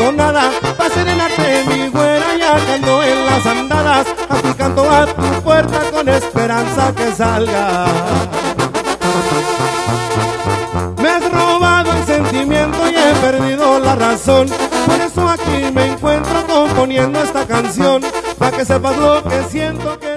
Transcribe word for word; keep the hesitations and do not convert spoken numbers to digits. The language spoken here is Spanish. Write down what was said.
tonada, pa' serenarte mi güera, ya que ando en las andadas, aplicando a tu puerta con esperanza que salga. Me has robado el sentimiento y he perdido la razón, por eso aquí me encuentro componiendo esta canción, pa' que sepas lo que siento que